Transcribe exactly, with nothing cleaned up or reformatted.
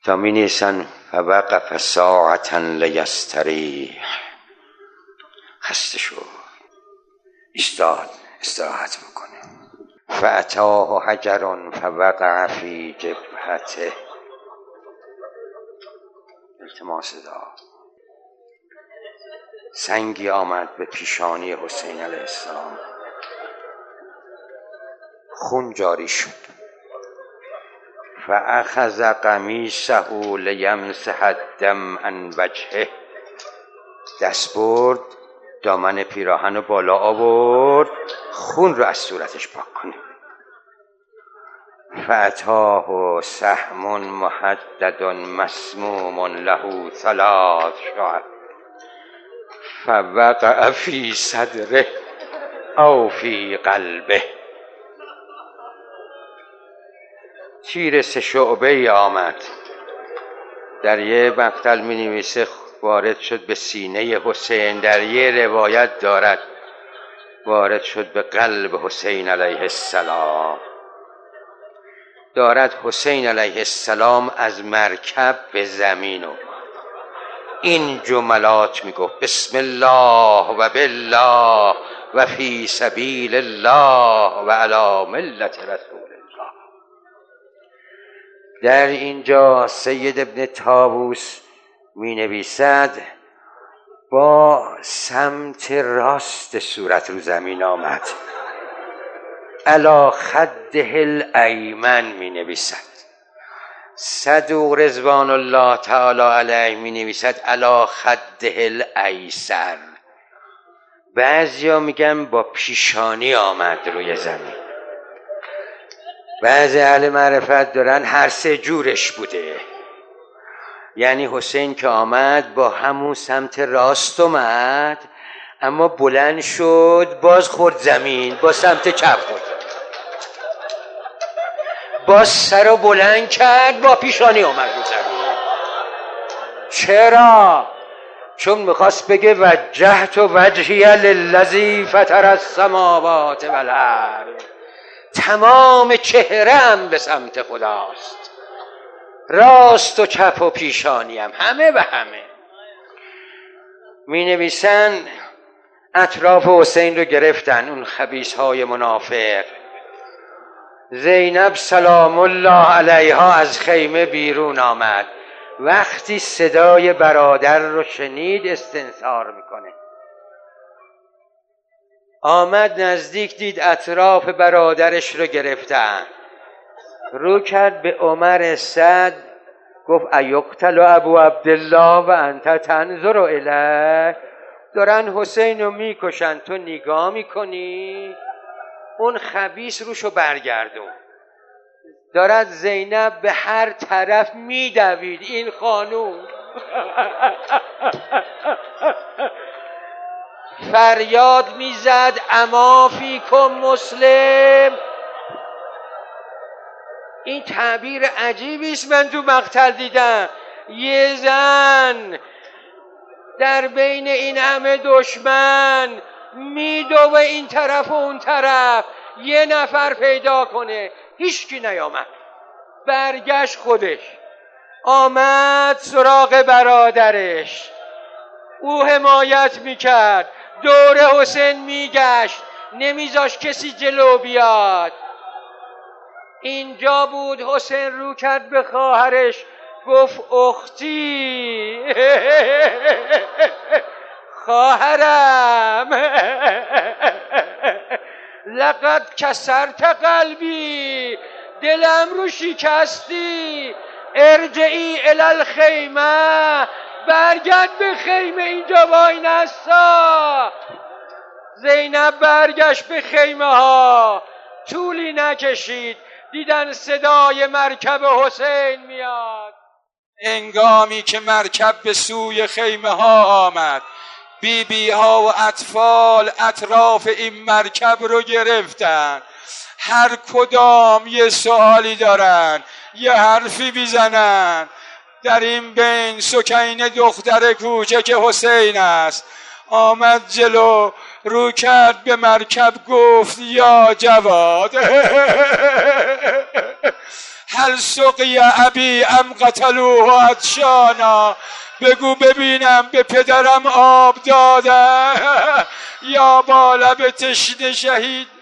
تا می نیسن فوقف ساعتا لیستریح، خسته شد، ایستاد استراحت بکنه. فاتاه حجر فوقع فی جبهته، التماس داد. سنگی آمد به پیشانی حسین علیه السلام، خون جاری شد. فاخذ قمیصه لیمسح الدم عن وجهه، دست برد دامن پیراهن رو بالا آورد خون رو از صورتش پاک کنه. فاتاه سهم محدد مسموم له ثلاث شعب فوقع فی صدره او فی قلبه. تیر سه شعبه ای آمد، در یه مقتل می نویسه وارد شد به سینه حسین، در یه روایت دارد وارد شد به قلب حسین علیه السلام. دارد حسین علیه السلام از مرکب به زمین و این جملات می گفت: بسم الله و بالله و فی سبیل الله و علی ملت رسول الله. در اینجا سید ابن طاووس می نویسد با سمت راست صورت رو زمین آمد، علی خده الایمن می نویسد. صدوق رضوان الله تعالی علیه می نویسد علی خده الایسر. بعضیا میگن با پیشانی آمد روی زمین. بعضی اهل معرفت دارن هر سه جورش بوده، یعنی حسین که آمد با همون سمت راست اومد اما بلند شد باز خورد زمین، با سمت چپ خورد، باز سر رو بلند کرد با پیشانی اومد رو زمین. چرا؟ چون میخواست بگه وجهت وجهی للذی فطر السماوات والارض، تمام چهره‌ام به سمت خداست، راست و چپ و پیشانیم همه به همه. می نویسن اطراف حسین رو گرفتن اون خبیث‌های منافق. زینب سلام الله علیها از خیمه بیرون آمد، وقتی صدای برادر رو شنید استنصار میکنه، آمد نزدیک، دید اطراف برادرش رو گرفتن، رو کرد به عمر سعد گفت ایقتل ابو عبدالله و انت تنظر الیه، دارن حسین رو میکشن تو نگاه میکنی؟ اون خبیث روشو برگردون. دارد زینب به هر طرف میدوید، این خانوم فریاد میزد اما فیکم مسلم. این تعبیر عجیبی است، من تو مقتل دیدم. یه زن در بین این همه دشمن میدوه این طرف و اون طرف، یه نفر پیدا کنه، هیچکی نیامد. برگشت خودش آمد سراغ برادرش، او حمایت میکرد، دور حسین میگشت، نمیذاش کسی جلو بیاد. اینجا بود حسین رو کرد به خواهرش گفت اختی خواهرم لقد کسرت قلبی، دلم رو شکستی، ارجعی الی الخیمه، برگرد به خیمه، اینجا وای نستا. زینب برگشت به خیمه ها، طولی نکشید دیدن صدای مرکب حسین میاد. انگامی که مرکب به سوی خیمه ها آمد، بی بی ها و اطفال اطراف این مرکب رو گرفتن، هر کدام یه سوالی دارن، یه حرفی بیزنن. در این بین سکینه دختر کوچک حسین است، آمد جلو، رو کرد به مرکب گفت یا جواد هل سقی ابی ام قتلوه عطشانا، بگو ببینم به پدرم آب دادن یا با لب تشنه شهید